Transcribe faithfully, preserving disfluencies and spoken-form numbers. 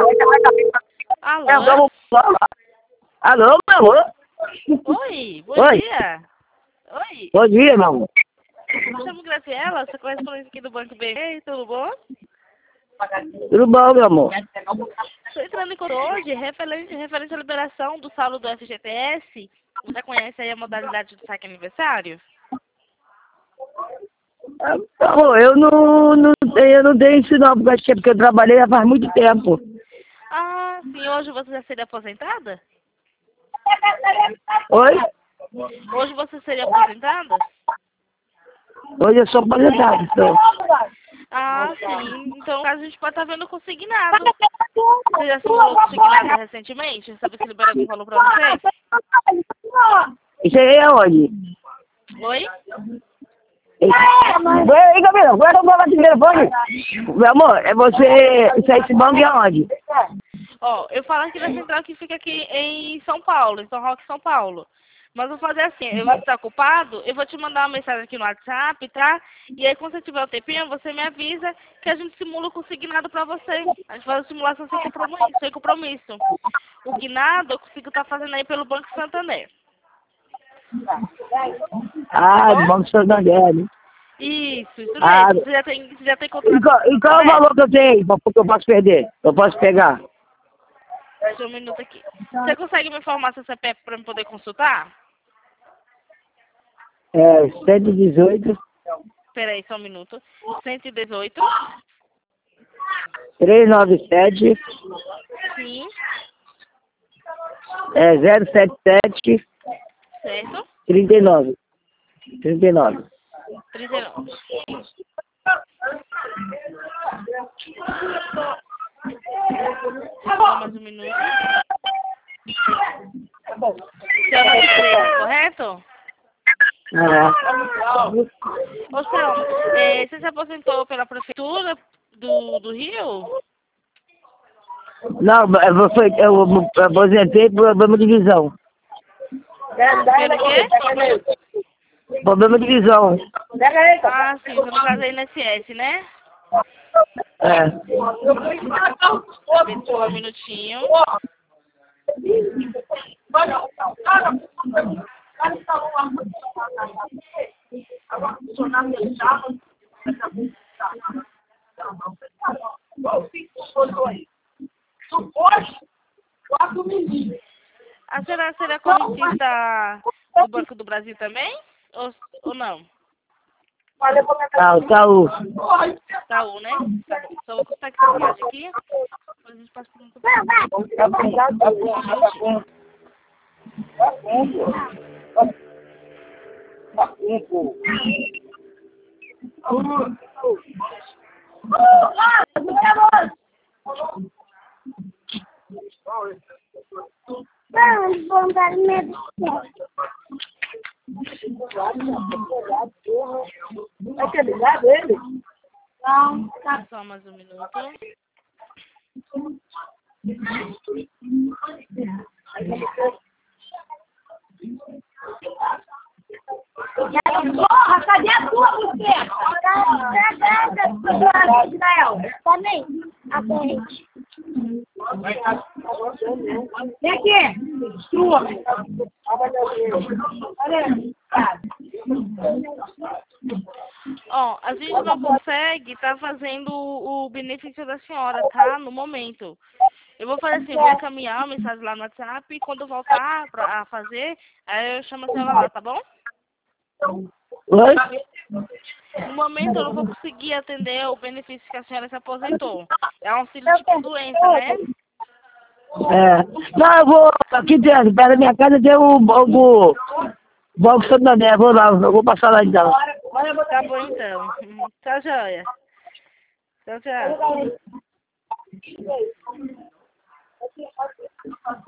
Alô? Alô, meu amor? Oi, bom Oi. dia. Oi, Bom dia, meu amor. me chamo Graciela, sou correspondente aqui do Banco B R, tudo bom? Tudo bom, meu amor? Estou entrando em contato hoje referente, referente à liberação do saldo do F G T S. Você conhece aí a modalidade do saque aniversário? Ah, amor, eu não, não, eu não tenho isso não, porque acho que é porque eu trabalhei já faz muito tempo. Ah, sim, hoje você já seria aposentada? Oi? Hoje você seria aposentada? Hoje eu sou aposentado, então. Ah, sim. Então, no caso, a gente pode estar vendo consignado. Você já simulou consignado recentemente? Sabe se libera algum valor pra você? Isso aí é onde? Oi? Ei, Gabriel, agora eu vou lá de telefone. Meu amor, é você, isso aí, esse banco é onde? Ó, eu falo aqui da central que fica aqui em São Paulo, em São Roque, São Paulo. Mas vou fazer assim, eu vou estar ocupado, eu vou te mandar uma mensagem aqui no WhatsApp, tá? E aí quando você tiver o tempinho, você me avisa que a gente simula o consignado pra você. A gente faz a simulação sem compromisso. Sem compromisso. O guinado eu consigo estar fazendo aí pelo Banco Santander. Ah, do Banco Santander, né? Isso, isso Ah, mesmo. Você já tem, você já tem e contrato qual, com o e qual é o Santander? valor que eu tenho, pra- que eu posso perder? Eu posso pegar? Deixa eu um minuto aqui. Você consegue me informar seu C P F pra eu poder consultar? É, cento e dezoito, Peraí, só um minuto. cento e dezoito. trezentos e noventa e sete, Sim, é, zero sete sete, certo. trinta e nove. trinta e nove. trinta e nove. Só mais um minuto. Seu nome é correto? Ah, Ô, Selma, é, você se aposentou pela prefeitura do, do Rio? não, eu, foi, eu me aposentei por problema de visão. Pelo quê? Problema de visão. Ah, sim, você no caso é I N S S, né? É. Só um minutinho. A senhora seria correntista do Banco do Brasil também? Ou, ou não? Ah, o Taú. Itaú, né? Tá bom. Só vou contar aqui essa imagem aqui. Depois a gente passa por um pouquinho. Vai ter ligado ele? Só mais um minuto. Porra, cadê a tua buceta? Também, a corrente. Vem aqui, sua. Ó, a gente não consegue estar fazendo o, o benefício da senhora, tá? No momento. Eu vou fazer assim, eu vou encaminhar a mensagem lá no WhatsApp e quando eu voltar pra, a fazer, aí eu chamo a senhora lá, tá bom? Oi? No momento eu não vou conseguir atender o benefício que a senhora se aposentou. É um auxílio de doença, né? É. Não, eu vou. Aqui dentro, perto da minha casa tem o Banco. Banco Santander. Vou lá, eu vou passar lá então. Tá bom então. Tchau, joia. Tchau, tchau.